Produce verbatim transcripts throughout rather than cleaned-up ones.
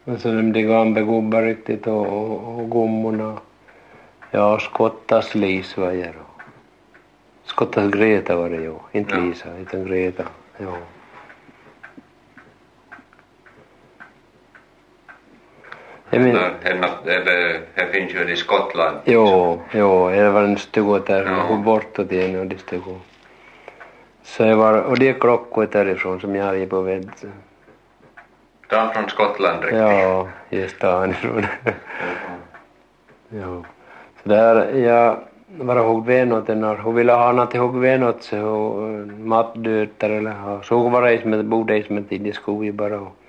Och så de gamla gubbar riktigt och, och, och gummorna. Ja, skottas Lisa var det då. Skottas Greta var det ju. Inte ja. Lisa, utan Greta. Ja. Jag men, eller här finns ju i Skottland. Jo, jo, det var en stuga där. Ja. Och bortåt igen och det stuga. Så jag var, och det är klockor därifrån som jag hade på väd. Ta från Skottland riktigt. Ja, just därifrån. Ja. Så där, jag var ihåg vänåt när hon ville ha något ihåg vänåt så mattdöter eller ha. Så hon var det som ett borde som ett i skogen bara. Och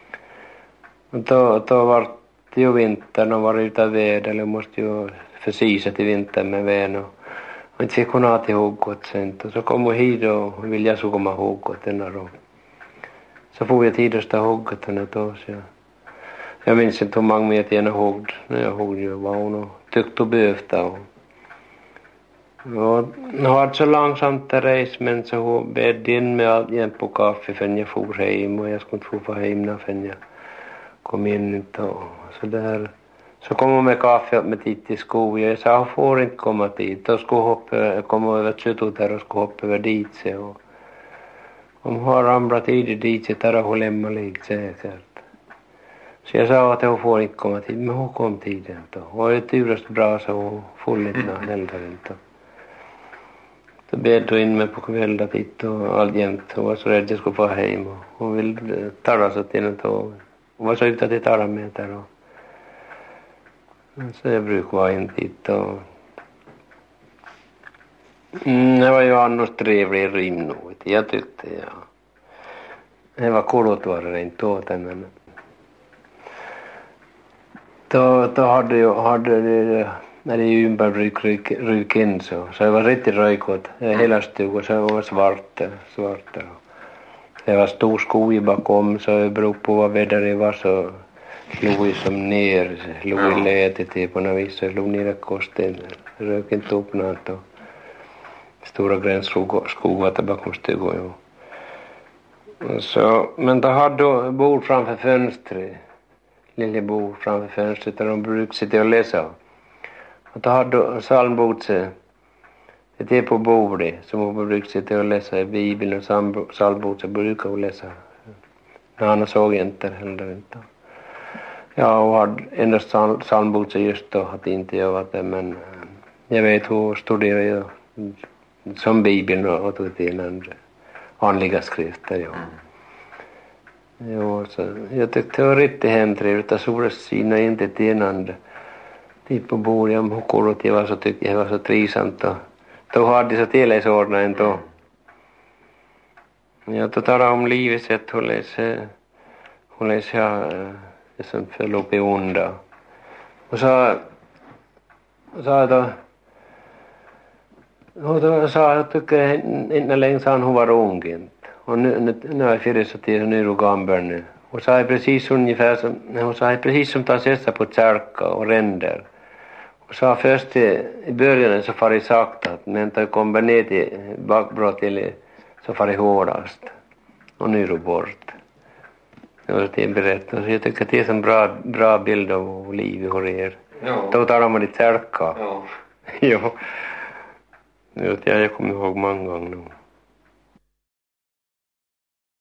då, då var det ju vintern och var ute av väder eller måste ju försisa till vintern med vän och, och inte fick hon ha till ihåg gott sent. Och så kom hon hit och ville jag så komma ihåg gott den då. Så får jag tid att stå ihåg gott den då så jag. Jag minns inte hur många med jag ihåg när jag ihåg ju vad hon tyckte och behövde. Och, och hon hade så långsamt att resa men så hon bädde in med allt igen på kaffe förrän jag for hem och jag skulle inte få hem när förrän jag kom in och så där. Så kom hon med kaffe med tid till skogen. Jag sa hon får inte komma dit. Då skulle hoppa, komma över Tjutot där och skulle hoppa över dit sig. Och om hon har ramlat tidigt dit så tar hon lämna lite säkert. Så jag sa att hon får inte komma tid, men hon kom tiden då. Och det turast bra så hon får lite heller inte. Så bed hon in mig på kvällen dit och allt jämt. Hon var så rädd att jag skulle få hem och hon ville tarra sig till en tåg. Hon var så ute att jag tarra med där och så jag brukar vara in dit och mm, det var ju annars trevlig rim nog. Jag tyckte ja. Det var kolot var det inte åt henne men Då, då hade jag hade det när det ympa ryk ryk ryk in så så det var riktigt röjkot hela stugan så det var svart svart det var stor skog bakom så det beror på vad väder det var så slog som ner slog i lätet till på något vis så slog ner kosten rök inte upp något och stora gränsskog skog var bakom stugan ja. Så men då hade bord framför fönstret lille bord framför fönstret där de brukade sitta och läsa. Och då hade psalmbokse det är på bordet som hon brukade sitta och läsa i Bibeln och psalmbokse brukade hon läsa. Men han såg inte heller inte. Ja, och hade endast psalmbokse just då hade inte jag varit det men jag vet hur studerar jag som Bibeln och tog till andra andliga skrifter ja. Jo, så jag tyckte det var riktigt hemtrevligt att sola sina inte till en andra. Dit på bordet om hur det var så tyckte jag det var så trivsamt och då hade jag så tillägsordnat ändå. Jag då talade om livet sätt hon läser hon läser jag det som föll upp i onda. Och så sa jag då och då sa jag tycker inte längre sa hon var ung inte. Och nu, nu, nu är jag fyra så till nu är du gammal nu. Och så är precis ungefär som, hon sa precis som tar sessa på kärka och ränder. Och så först i, i början så far det sakta, men då kommer ner till bakbrott eller så far det hårdast. Och nu är du bort. Det var det jag berättade. Så jag tycker att det är en bra, bra bild av livet hos er. Ja. Då tar man det kärka. Ja. Jo. Jag kommer ihåg många gånger nu.